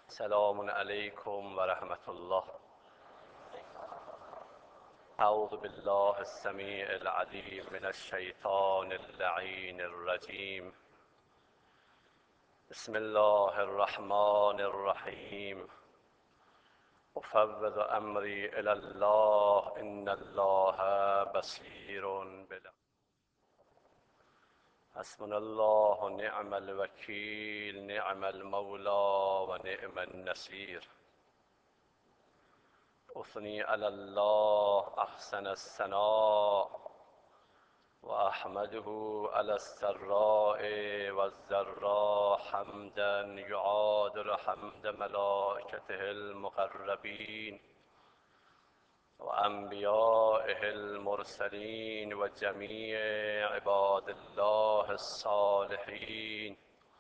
سلام علیکم و رحمت الله. اعوذ بالله السمیع العلیم من الشیطان اللعین الرجیم. بسم الله الرحمن الرحیم. افوض امری الی الله ان الله بصیر بال. حسبنا الله و نعم الوکیل، نعم المولا و نعم النصیر. اثنی علی الله احسن الثناء و احمده علی السراء و الضراء حمدا یعادل حمد ملائکته المقربین و انبیائه المرسلین و جمیع عباد الله الصالحین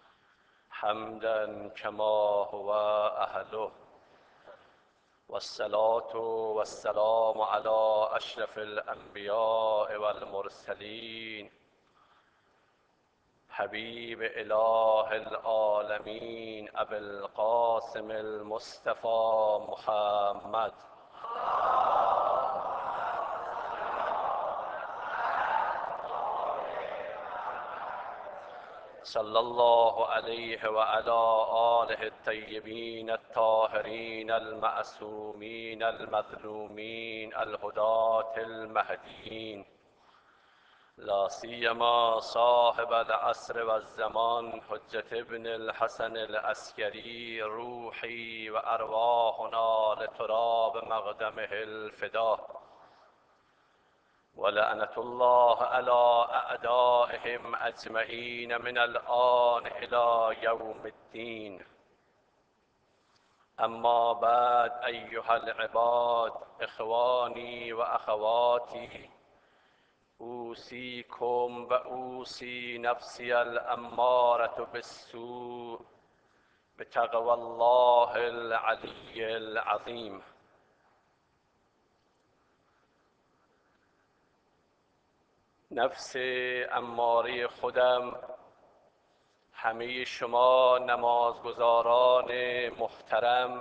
حمدا کما هو اهله. والصلاة والسلام على أشرف الأنبياء والمرسلين حبيب إله العالمين أبي القاسم المصطفى محمد صلى الله عليه وعلى آله الطيبين الطاهرين المعصومين المظلومين الهداة المهديين، لا سيما صاحب العصر والزمان حجة ابن الحسن العسكري، روحي وأرواحنا لتراب مقدمه الفداء، ولعنة الله على أعدائهم أجمعين من الآن إلى يوم الدين. أما بعد أيها العباد، إخواني وأخواتي، أوصيكم وأوصي نفسي الأمارة بالسوء بتقوى الله العلي العظيم. نفس اماره خودم، همه شما نمازگزاران محترم،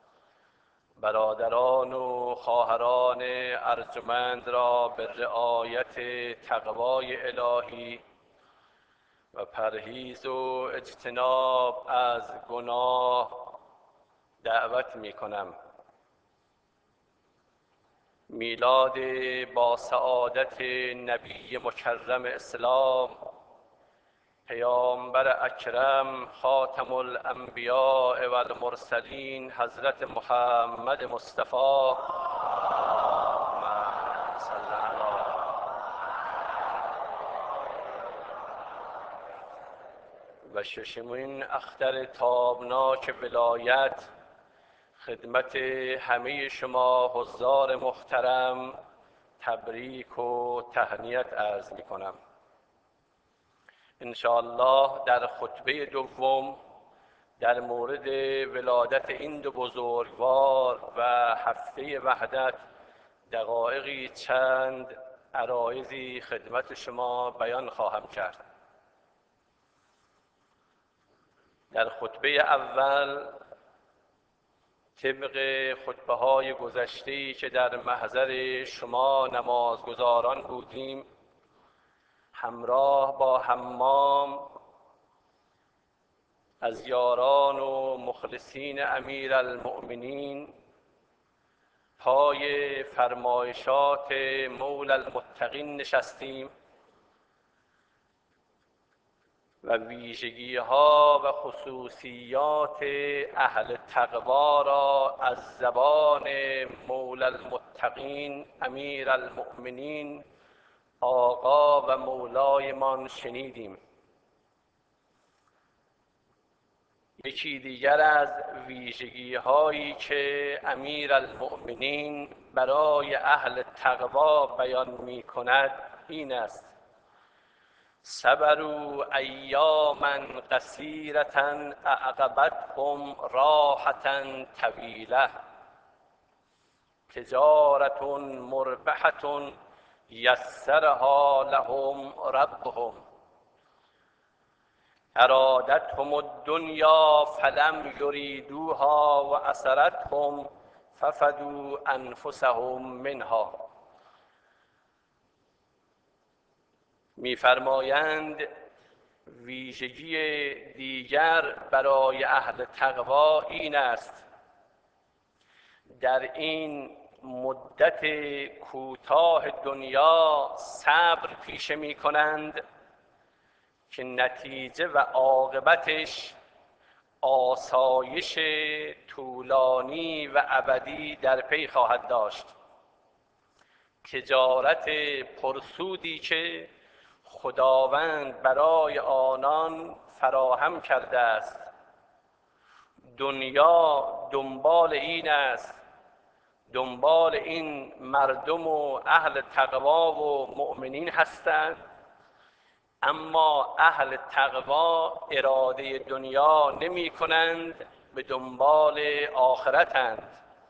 برادران و خواهران ارجمند را به رعایت تقوای الهی و پرهیز و اجتناب از گناه دعوت می کنم. میلاد با سعادت نبی مکرم اسلام، پیامبر اکرم خاتم الانبیاء و المرسلین حضرت محمد مصطفی اللهم صل علی و ششمین اختر تابناک ولایت، خدمت همه شما حضار محترم تبریک و تهنیت عرض می کنم. انشاءالله در خطبه دوم در مورد ولادت این دو بزرگوار و هفته وحدت دقایقی چند عرایضی خدمت شما بیان خواهم کرد. در خطبه اول طبق خطبه های گذشته‌ای که در محضر شما نمازگزاران بودیم، همراه با حمام از یاران و مخلصین امیرالمؤمنین پای فرمایشات مولا المتقین نشستیم و ویژگی‌ها و خصوصیات اهل تقوا را از زبان مولا المتقین امیرالمؤمنین آقا و مولایمان شنیدیم. یکی دیگر از ویژگی‌هایی که امیرالمؤمنین برای اهل تقوا بیان می‌کند این است: صبروا ایاما قصیرة اعقبتهم راحة طویلة، تجارة مربحة یسرها لهم ربهم. ارادتهم الدنیا فلم یریدوها و اسرتهم ففدوا انفسهم منها. می‌فرمایند ویژگی دیگر برای اهل تقوا این است در این مدت کوتاه دنیا صبر پیشه می کنند که نتیجه و عاقبتش آسایش طولانی و ابدی در پی خواهد داشت. تجارت پرسودی که خداوند برای آنان فراهم کرده است. دنیا دنبال این است، دنبال این مردم و اهل تقوا و مؤمنین هستند، اما اهل تقوا اراده دنیا نمی کنند، به دنبال آخرتند.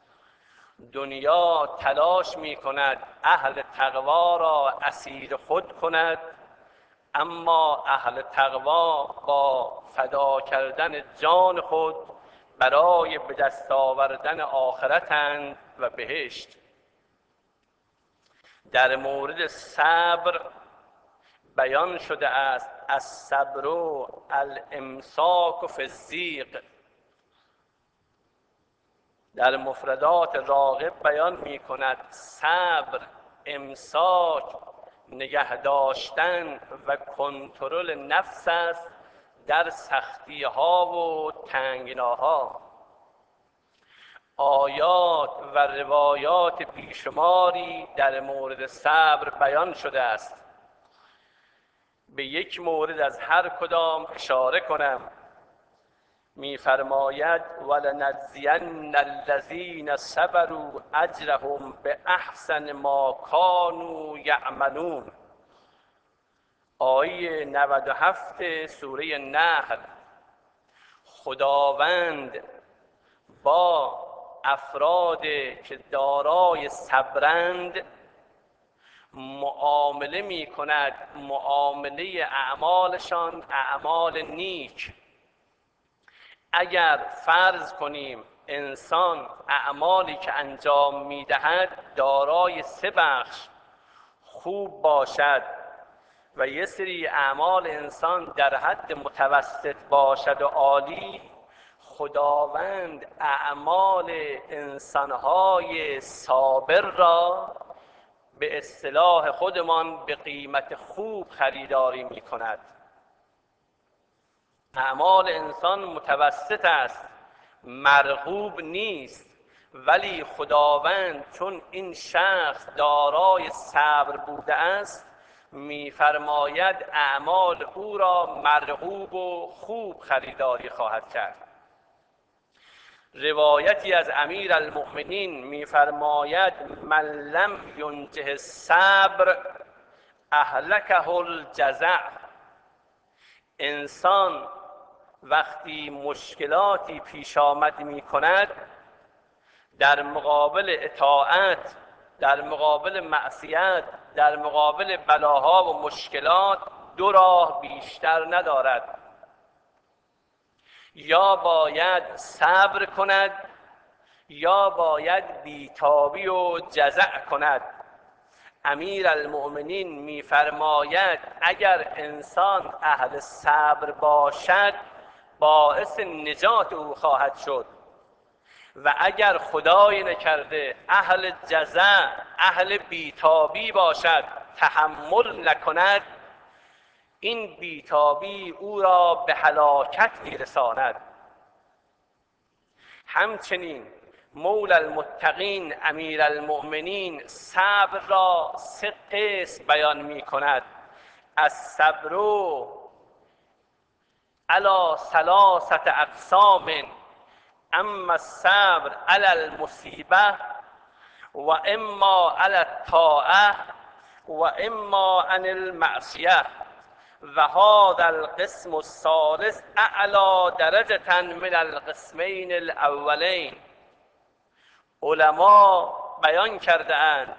دنیا تلاش می کند اهل تقوا را اسیر خود کند، اما اهل تقوا با فدا کردن جان خود برای به دست آوردن آخرتند و بهشت. در مورد صبر بیان شده است الصبر الامساک فی الضیق. در مفردات راغب بیان می کند صبر امساک، نگه داشتن و کنترل نفس است در سختی ها و تنگناها. آیات و روایات بیشماری در مورد صبر بیان شده است. به یک مورد از هر کدام اشاره کنم. می‌فرماید ولنجزین الذین صبروا اجرهم باحسن ما کانوا یعملون. آیه 97 سوره نحل. خداوند با افراد که دارای صبرند معامله می کند، معامله اعمالشان اعمال نیک. اگر فرض کنیم انسان اعمالی که انجام می دهد دارای 3 بخش خوب باشد و یه سری اعمال انسان در حد متوسط باشد و عالی، خداوند اعمال انسانهای صابر را به اصطلاح خودمان به قیمت خوب خریداری می کند. اعمال انسان متوسط است، مرغوب نیست، ولی خداوند چون این شخص دارای صبر بوده است می‌فرماید اعمال او را مرغوب و خوب خریداری خواهد کرد. روایتی از امیر المؤمنین می‌فرماید من لم ینجه الصبر اهلکه الجزع. انسان وقتی مشکلاتی پیش آمد می کند، در مقابل اطاعت، در مقابل معصیت، در مقابل بلاها و مشکلات 2 راه بیشتر ندارد. یا باید صبر کند یا باید بیتابی و جزع کند. امیر المؤمنین می‌فرماید اگر انسان اهل صبر باشد باعث نجات او خواهد شد و اگر خدای نکرده اهل جزع، اهل بیتابی باشد، تحمل نکند، این بیتابی او را به هلاکت می‌رساند. همچنین مولا المتقین امیر المؤمنین صبر را 3 قسم بیان می کند. الصبر علی 3 اقسام، اما الصبر علی المصیبه و اما علی الطاعه و اما عن المعصیه و هذا القسم الثالث اعلی درجة من القسمین الاولین. علما بیان کرده اند،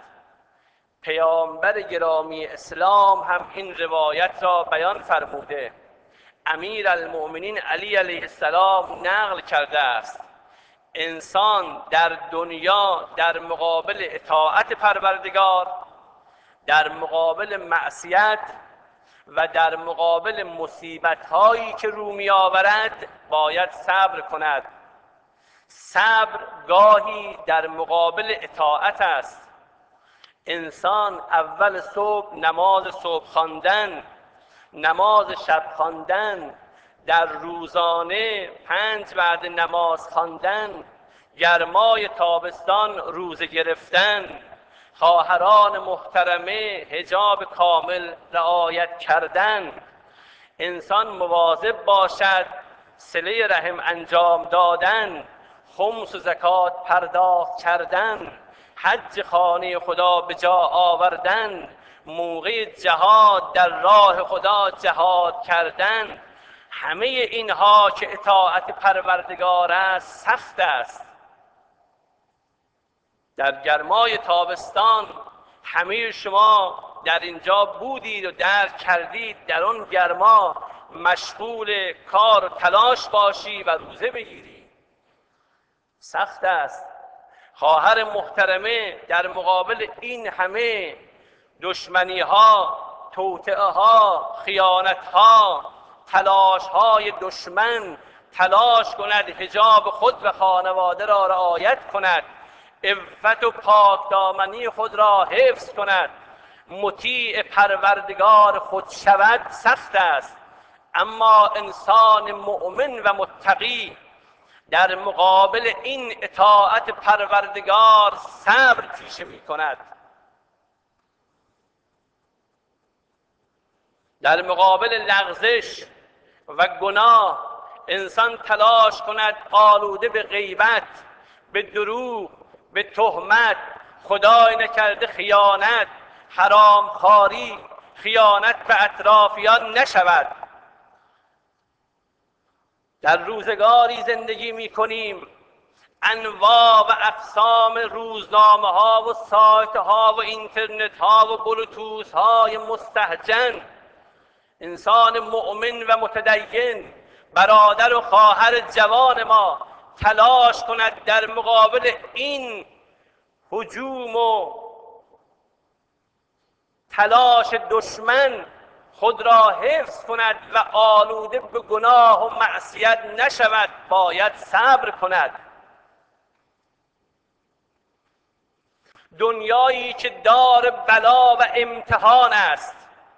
پیامبر گرامی اسلام هم این روایت را بیان فرموده، امیر المؤمنین علی علیه السلام نقل کرده است انسان در دنیا در مقابل اطاعت پروردگار، در مقابل معصیت و در مقابل مصیبت هایی که رو می آورد باید صبر کند. صبر گاهی در مقابل اطاعت است. انسان اول صبح نماز صبح خواندن، نماز شب خواندن، در روزانه 5 وعده نماز خواندن، گرمای تابستان روزه گرفتن، خواهران محترمه حجاب کامل رعایت کردن، انسان مواظب باشد صله رحم انجام دادن، خمس و زکات پرداخت کردن، حج خانه خدا به جا آوردن، موقع جهاد در راه خدا جهاد کردن. همه اینها که اطاعت پروردگار است سخت است. در گرمای تابستان همه شما در اینجا بودید و درک کردید در آن گرما مشغول کار و تلاش باشی و روزه بگیری، سخت است. خواهر محترمه در مقابل این همه دشمنی ها، توطئه ها، خیانت ها، تلاش های دشمن تلاش کند حجاب خود و خانواده را رعایت کند، عفت و پاکدامنی خود را حفظ کند، مطیع پروردگار خود شود، سخت است. اما انسان مؤمن و متقی در مقابل این اطاعت پروردگار صبر پیشه می کند. در مقابل لغزش و گناه انسان تلاش کند آلوده به غیبت، به دروغ، به تهمت، خدای نکرده خیانت، حرامخواری، خیانت به اطرافیان نشود. در روزگاری زندگی می کنیم انواع و اقسام روزنامه ها و سایت ها و اینترنت ها و بلوتوث های مستهجن. انسان مؤمن و متدین، برادر و خواهر جوان ما تلاش کند در مقابل این هجوم و تلاش دشمن خود را حفظ کند و آلوده به گناه و معصیت نشود، باید صبر کند. دنیایی که دار بلا و امتحان است.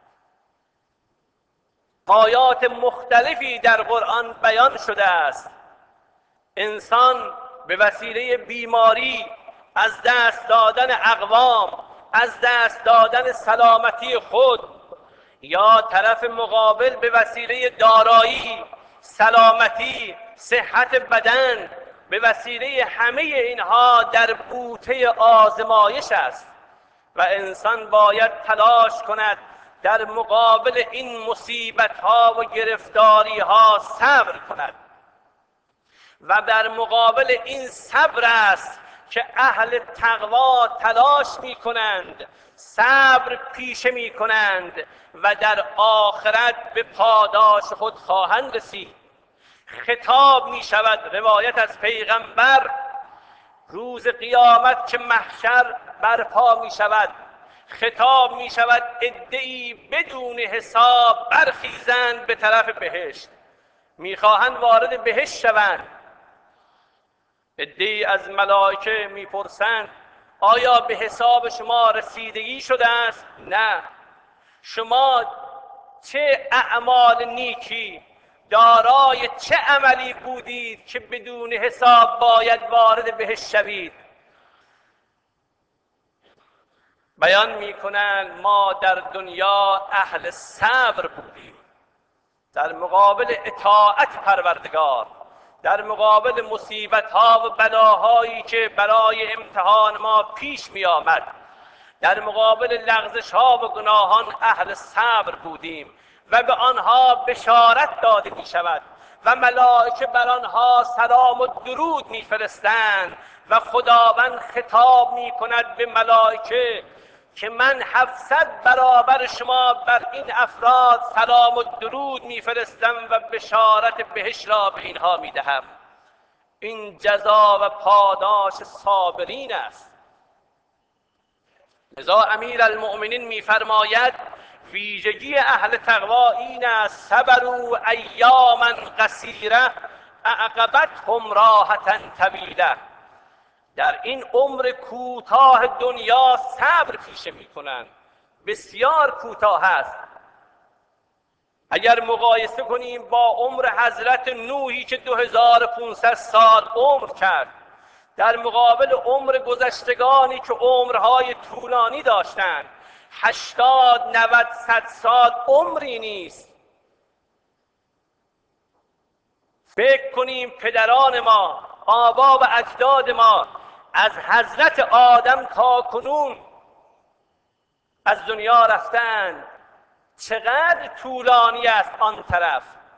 آیات مختلفی در قرآن بیان شده است. انسان به وسیله بیماری، از دست دادن اقوام، از دست دادن سلامتی خود، یا طرف مقابل به وسیله دارایی، سلامتی، صحت بدن، به وسیله همه اینها در بوته آزمایش است و انسان باید تلاش کند در مقابل این مصیبت ها و گرفتاری ها صبر کند و در مقابل این صبر است که اهل تقوا تلاش می کنند، صبر پیشه می کنند و در آخرت به پاداش خود خواهند رسید. خطاب می شود، روایت از پیغمبر، روز قیامت که محشر برپا می شود، خطاب می شود عده‌ای بدون حساب برخیزند به طرف بهشت، می خواهند وارد بهشت شوند. عده‌ای از ملائکه می پرسند آیا به حساب شما رسیدگی شده است؟ نه. شما چه اعمال نیکی، دارای چه عملی بودید که بدون حساب باید وارد بهشت شوید؟ بیان میکنند ما در دنیا اهل صبر بودیم، در مقابل اطاعت پروردگار، در مقابل مصیبت ها و بلاهایی که برای امتحان ما پیش می آمد، در مقابل لغزش ها و گناهان اهل صبر بودیم و به آنها بشارت داده می شود و ملائکه بر آنها سلام و درود می فرستند و خداوند خطاب می کند به ملائکه که من 700 برابر شما بر این افراد سلام و درود میفرستم و بشارت بهشت را به اینها میدهم. این جزا و پاداش صابرین است. لذا امیر المؤمنین میفرماید ویژگی اهل تقوا این است: صبروا ایاما قصیره اعقبتهم راحة طویله. در این عمر کوتاه دنیا صبر پیشه میکنند، بسیار کوتاه است. اگر مقایسه کنیم با عمر حضرت نوحی که 2500 سال عمر کرد، در مقابل عمر گذشتگانی که عمرهای طولانی داشتند، 80 90 100 سال عمری نیست. فکر کنیم پدران ما، آبا و اجداد ما از حضرت آدم تا کنون از دنیا رفتند، چقدر طولانی است آن طرف.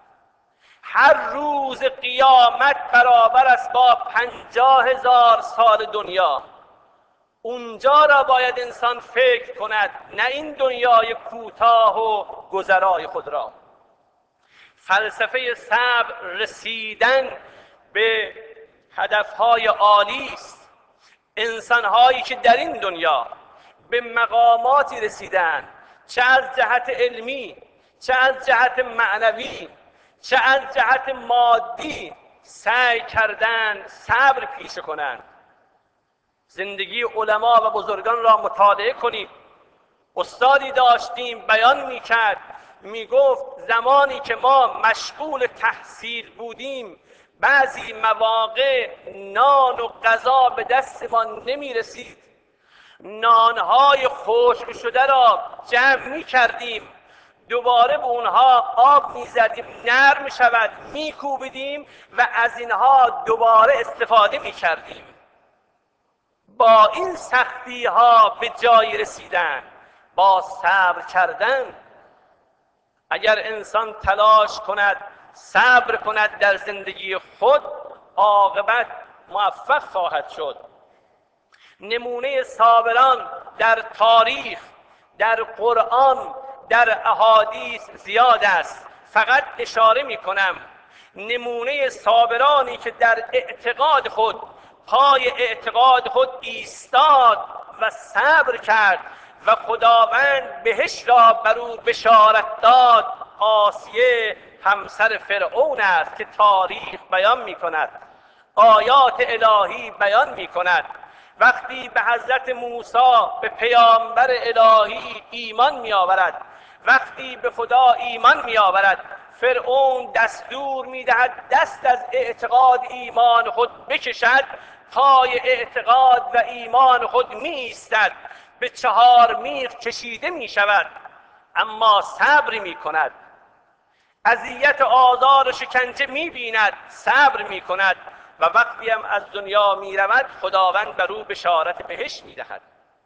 هر روز قیامت برابر است با 50,000 سال دنیا. اونجا را باید انسان فکر کند، نه این دنیای کوتاه و گذرای خود را. فلسفه صبر رسیدن به هدفهای عالی است. انسانهایی که در این دنیا به مقاماتی رسیدن، چه از جهت علمی، چه از جهت معنوی، چه از جهت مادی، سعی کردند صبر پیشه کنند. زندگی علما و بزرگان را مطالعه کنید. استادی داشتیم بیان میکرد، میگفت زمانی که ما مشغول تحصیل بودیم، بعضی مواقع نان و غذا به دستمان نمیرسید. نانهای خشک شده را جمع میکردیم، دوباره به اونها آب میزدیم، نرم میشود، میکوبیدیم و از اینها دوباره استفاده میکردیم. با این سختی ها به جایی رسیدن، با صبر کردن. اگر انسان تلاش کند، صبر کند در زندگی خود، عاقبت موفق خواهد شد. نمونه صابران در تاریخ، در قرآن، در احادیث زیاد است. فقط اشاره می کنم نمونه صابرانی که در اعتقاد خود، پای اعتقاد خود ایستاد و صبر کرد و خداوند بهشت را بر او بشارت داد، آسیه همسر فرعون است که تاریخ بیان می کند، آیات الهی بیان می کند. وقتی به حضرت موسی، به پیامبر الهی ایمان می آورد، وقتی به خدا ایمان می آورد، فرعون دستور می دهد دست از اعتقاد ایمان خود بکشد، پای اعتقاد و ایمان خود می ایستد، به 4 میخ کشیده می شود، اما صبر می کند. اذیت آزار و شکنجه می بیند، صبر می کند و وقتی هم از دنیا می رود، خداوند بر او بشارت بهشت می دهد.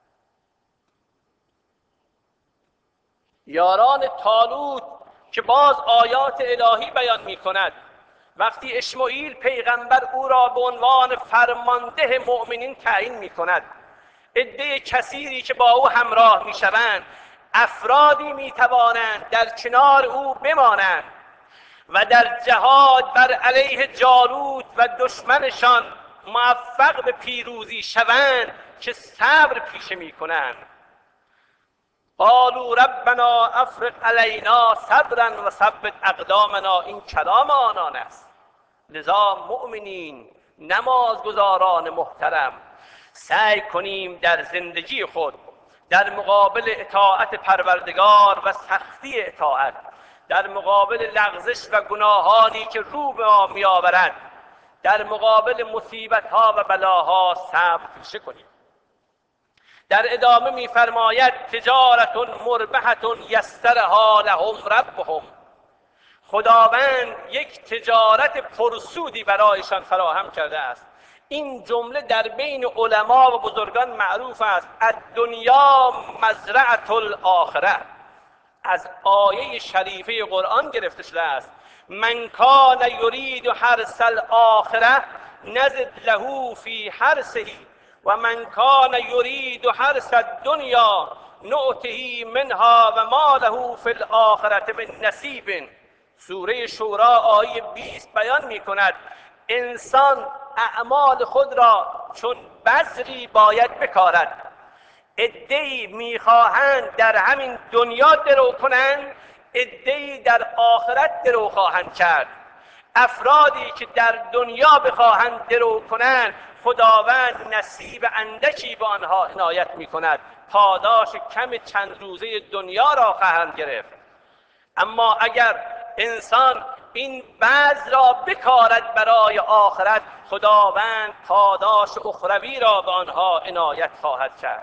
یاران طالوت که باز آیات الهی بیان می کند، وقتی اشمعیل پیغمبر او را به عنوان فرمانده مؤمنین تعیین می کند، عده کثیری که با او همراه می شوند، افرادی می توانند در کنار او بمانند و در جهاد بر علیه جالوت و دشمنشان موفق به پیروزی شوند که صبر پیشه می کنند. قالوا ربنا افرغ علینا صبرا و ثبت اقدامنا. این کلام آنان است. لذا مؤمنین، نمازگزاران محترم، سعی کنیم در زندگی خود در مقابل اطاعت پروردگار و سختی اطاعت، در مقابل لغزش و گناهانی که رو به ما می آورد، در مقابل مصیبت‌ها و بلاها صبر پیشه کنیم. در ادامه می‌فرماید تجارت مربحة یسرها لهم ربهم. خداوند یک تجارت پرسودی برایشان فراهم کرده است. این جمله در بین علما و بزرگان معروف است. الدنیا مزرعة الاخره. از آیه شریفه قرآن گرفته شده است. من کان یرید حرث الاخره نزد له فی حرثه و من کان یرید حرث الدنیا نؤته منها و ما له فی الاخرة من نصیب. سوره شورا آیه 20 بیان می کند انسان اعمال خود را چون بذری باید بکارد. عده‌ای میخواهند در همین دنیا درو کنند، عده‌ای در آخرت درو خواهند کرد. افرادی که در دنیا بخواهند درو کنند خداوند نصیب اندکی به آنها عنایت میکند، پاداش کم چند روزه دنیا را خواهند گرفت. اما اگر انسان این بذر را بکارد برای آخرت، خداوند پاداش اخروی را به آنها عنایت خواهد کرد.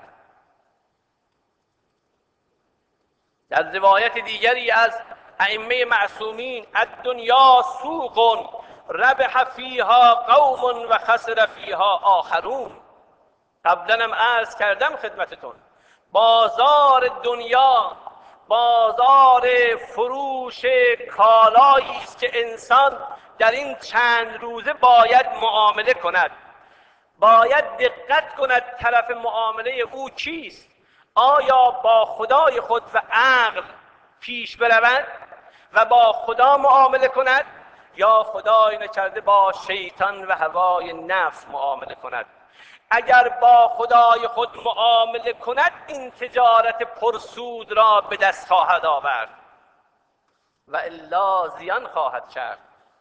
در روایت دیگری از ائمه معصومین الدنیا سوق ربح فیها قوم و خسر فیها آخرون. قبلا هم عرض کردم خدمتتون بازار دنیا بازار فروش کالایی است که انسان در این چند روزه باید معامله کند، باید دقت کند طرف معامله او کیست. آیا با خدای خود و عقل پیش برود و با خدا معامله کند، یا خدای نکرده با شیطان و هوای نفس معامله کند؟ اگر با خدای خود معامله کند این تجارت پرسود را به دست خواهد آورد و الا زیان خواهد کرد.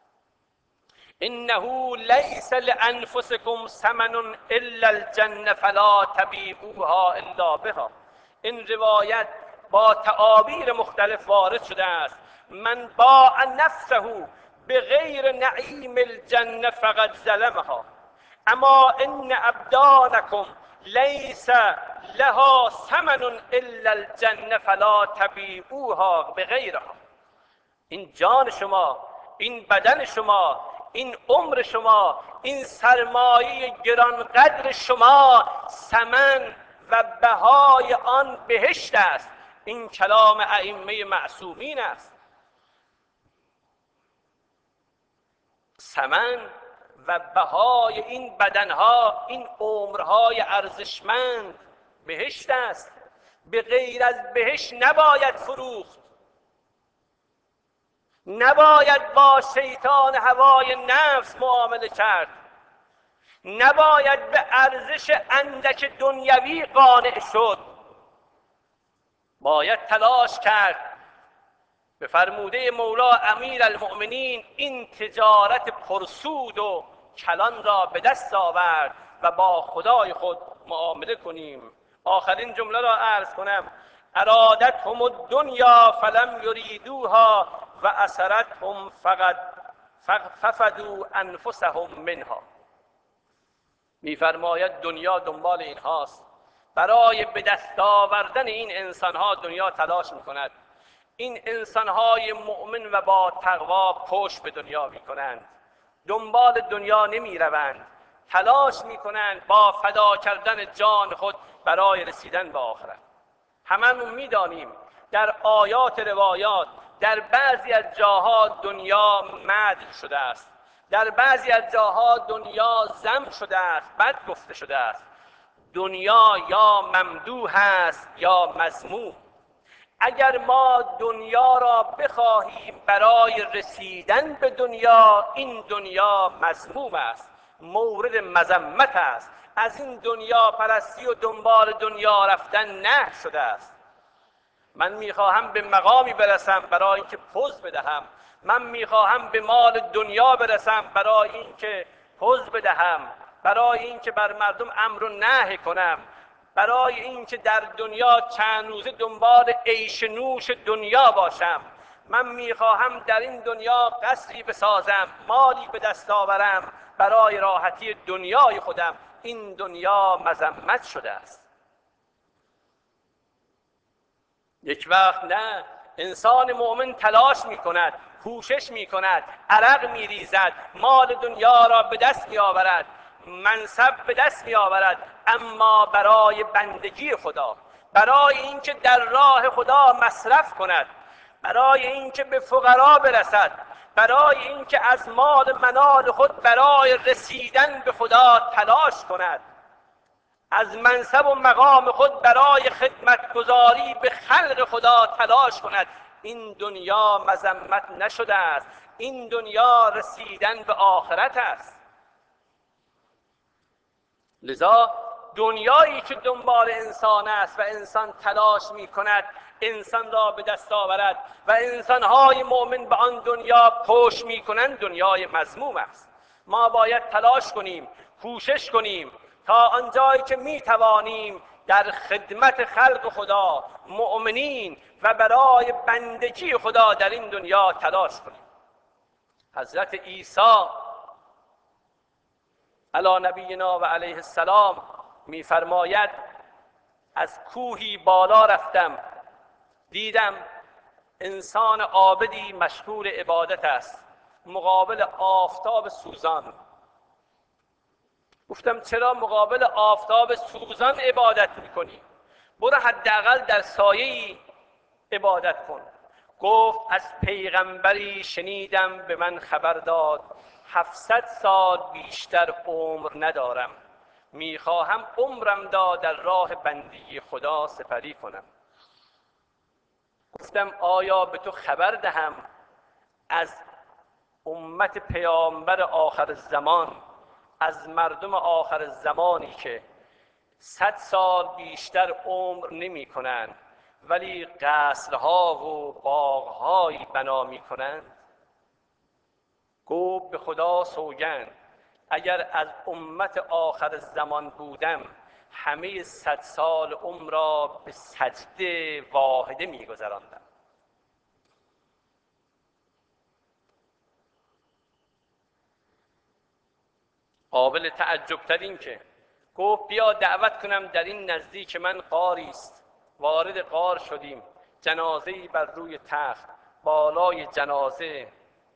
انه لیس لانفسکم ثمن الا الجنه فلا تبیعوها الا بها. این روایت با تعابیر مختلف وارد شده است. من باع نفسه بغیر نعیم الجنه فقد ظلمها، اما ان ابدانکم لیس لها ثمن الا الجنه فلا تبیعوها بغیرها. این جان شما، این بدن شما، این عمر شما، این سرمایه گرانقدر شما، ثمن و بهای آن بهشت است. این کلام ائمه معصومین است. ثمن و بهای این بدنها، این عمرهای ارزشمند بهشت است. به غیر از بهشت نباید فروخت، نباید با شیطان هوای نفس معامله کرد، نباید به ارزش اندک دنیوی قانع شد. باید تلاش کرد به فرموده مولا امیر المؤمنین این تجارت پرسود و کلان را به دست آورد و با خدای خود معامله کنیم. آخرین جمله را عرض کنم: ارادتهم الدنیا فلم یریدوها و اسرتهم فقط ففدوا انفسهم منها. میفرماید دنیا دنبال اینهاست، برای به دست آوردن این انسانها دنیا تلاش میکند. این انسانهای مؤمن و با تقوا پشت به دنیا میکنند، دنبال دنیا نمیروند، تلاش میکنند با فدا کردن جان خود برای رسیدن به آخرت. هممون میدانیم در آیات روایات در بعضی از جاها دنیا مدح شده است، در بعضی از جاها دنیا ذم شده است، بد گفته شده است. دنیا یا ممدوح است یا مذموم. اگر ما دنیا را بخواهیم برای رسیدن به دنیا، این دنیا مذموم است، مورد مذمت است. از این دنیا پرستی و دنبال دنیا رفتن نهی شده است. من میخواهم به مقامی برسم برای اینکه پوز بدهم، من میخواهم به مال دنیا برسم برای اینکه پوز بدهم، برای اینکه بر مردم امر و نهی کنم، برای اینکه در دنیا چند روزه دنبال عیش نوش دنیا باشم. من میخواهم در این دنیا قصری بسازم، مالی به دست آورم برای راحتی دنیای خودم. این دنیا مذمت شده است. یک وقت نه، انسان مؤمن تلاش می کند، کوشش می کند، عرق می ریزد، مال دنیا را به دست می آورد، منصب به دست می آورد، اما برای بندگی خدا، برای اینکه در راه خدا مصرف کند، برای اینکه به فقرا برسد، برای اینکه از مال منال خود برای رسیدن به خدا تلاش کند. از منصب و مقام خود برای خدمتگزاری به خلق خدا تلاش کند. این دنیا مذمت نشده است، این دنیا رسیدن به آخرت است. لذا دنیایی که دنبال انسان است و انسان تلاش می کند انسان را به دست آورد و انسانهای مؤمن به آن دنیا پشت می کنند دنیای مذموم است. ما باید تلاش کنیم، کوشش کنیم تا آنجایی که می توانیم در خدمت خلق خدا، مؤمنین و برای بندگی خدا در این دنیا تلاش کنیم. حضرت عیسی علی نبینا و علیه السلام می‌فرماید از کوهی بالا رفتم، دیدم انسان عابدی مشغول عبادت است مقابل آفتاب سوزان. گفتم چرا مقابل آفتاب سوزان عبادت میکنی؟ برو حداقل در سایه‌ای عبادت کن. گفت از پیغمبری شنیدم به من خبر داد 700 سال بیشتر عمر ندارم، میخواهم عمرم را در راه بندگی خدا سپری کنم. گفتم آیا به تو خبر دهم از امت پیامبر آخر الزمان، از مردم آخر الزمانی که 100 سال بیشتر عمر نمی کنند ولی قصرها و باغهایی بنا می کنند؟ گفت به خدا سوگند اگر از امت آخر الزمان بودم همه 100 سال عمر را به سجده واحده می گذراندم. قابل تعجب تر این که گفت بیا دعوت کنم در این نزدیک من غاری است. وارد غار شدیم، جنازه‌ای بر روی تخت، بالای جنازه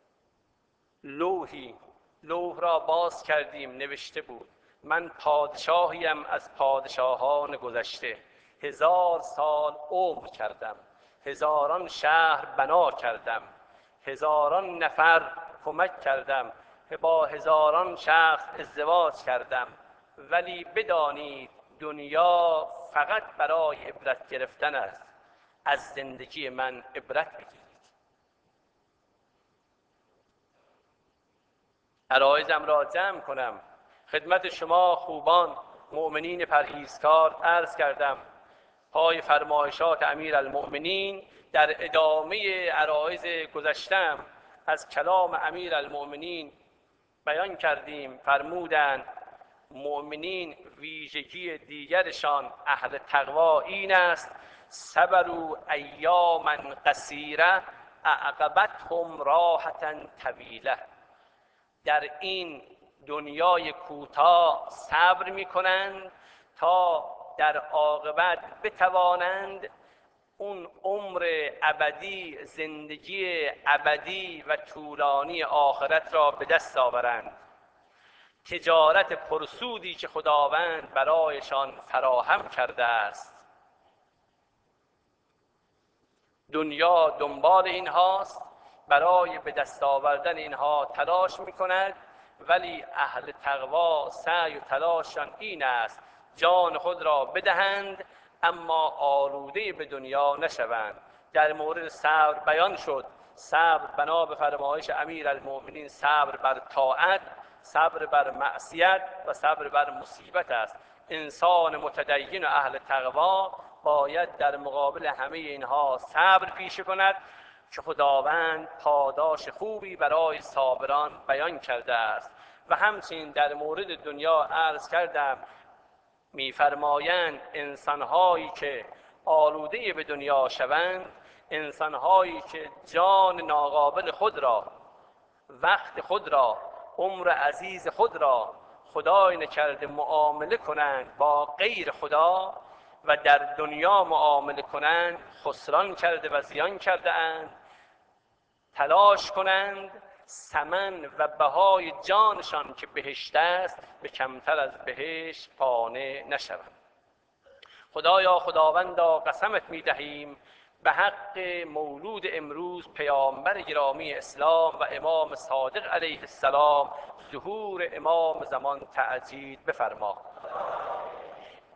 لوح را باز کردیم، نوشته بود من پادشاهیم از پادشاهان گذشته، 1000 سال عمر کردم، هزاران شهر بنا کردم، هزاران نفر کمک کردم، با هزاران شخص ازدواج کردم، ولی بدانید دنیا فقط برای عبرت گرفتن است. از زندگی من عبرت بگیرید. عرایضم را جمع کنم خدمت شما خوبان مؤمنین پرهیزکار عرض کردم. پای فرمایشات امیرالمؤمنین در ادامه عرایض گذشتم از کلام امیرالمؤمنین بیان کردیم. فرمودند مؤمنین ویژگی دیگرشان اهل تقوا این است صبروا ایاما قصیره اعقبتهم راحة طویله. در این دنیای کوتاه صبر می کنند تا در عاقبت بتوانند اون عمر ابدی، زندگی ابدی و طولانی آخرت را به دست آورند. تجارت پرسودی که خداوند برایشان فراهم کرده است. دنیا دنبال اینهاست، برای به دست آوردن اینها تلاش میکند، ولی اهل تقوا سعی و تلاششان این است جان خود را بدهند اما آلوده به دنیا نشوند. در مورد صبر بیان شد. صبر بنا به فرمایش امیرالمؤمنین صبر بر طاعت، صبر بر معصیت و صبر بر مصیبت است. انسان متدین و اهل تقوا باید در مقابل همه اینها صبر پیشه کند که خداوند پاداش خوبی برای صابران بیان کرده است. و همچنین در مورد دنیا عرض کردم می‌فرمایند انسان‌هایی که آلوده به دنیا شوند، انسان‌هایی که جان ناقابل خود را، وقت خود را، عمر عزیز خود را خدای نکرده معامله کنند با غیر خدا و در دنیا معامله کنند، خسران کرده و زیان کرده اند. تلاش کنند ثمن و بهای جانشان که بهشت است به کمتر از بهشت قانع نشوند. خدایا خداوندا قسمت می‌دهیم به حق مولود امروز پیامبر گرامی اسلام و امام صادق علیه السلام ظهور امام زمان تعجیل بفرما.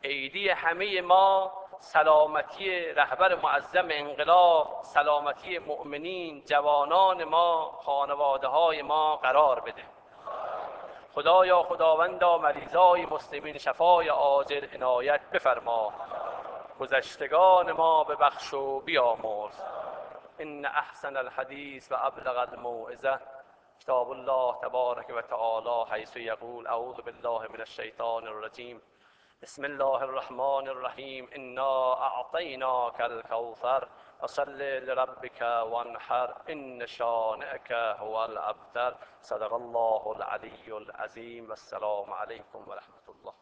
عیدی همه ما سلامتی رهبر معظم انقلاب، سلامتی مؤمنین، جوانان ما، خانواده های ما قرار بده. خدایا خداوندا مریضای مسلمین شفای عاجل عنایت بفرما. گذشتگان ما ببخش و بیامرز. ان احسن الحدیث و ابلغ الموعظه کتاب الله تبارک و تعالی حیث یقول اعوذ بالله من الشیطان الرجیم بسم الله الرحمن الرحیم انا اعطیناک الکوثر فصل لربک وانحر ان شانئک هو الابتر. صدق الله العلی العظیم و السلام علیکم و رحمت الله.